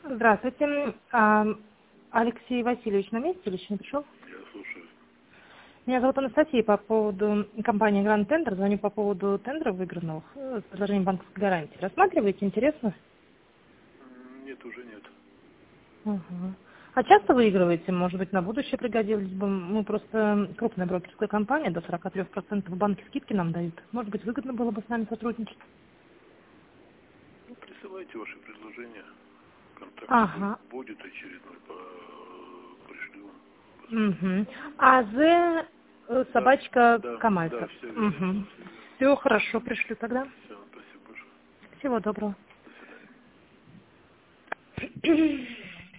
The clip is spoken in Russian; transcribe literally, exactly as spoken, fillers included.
Здравствуйте. А, Алексей Васильевич на месте или еще не пришел? Я слушаю. Меня зовут Анастасия по поводу компании Grand Tender. Звоню по поводу тендера выигранных э, с предложением банковской гарантии. Рассматриваете? Интересно? Нет, уже нет. Ага. А часто выигрываете? Может быть, на будущее пригодились бы? Мы просто крупная брокерская компания, до сорок три процента банки скидки нам дают. Может быть, выгодно было бы с нами сотрудничать? Ну, присылайте ваши предложения. Контакт Ага. будет очередной, по... пришлю. Угу. А З э, собачка Да, Камальцев. да, все верно. Угу. Все хорошо, пришлю тогда. Все, спасибо большое. Всего доброго. До свидания.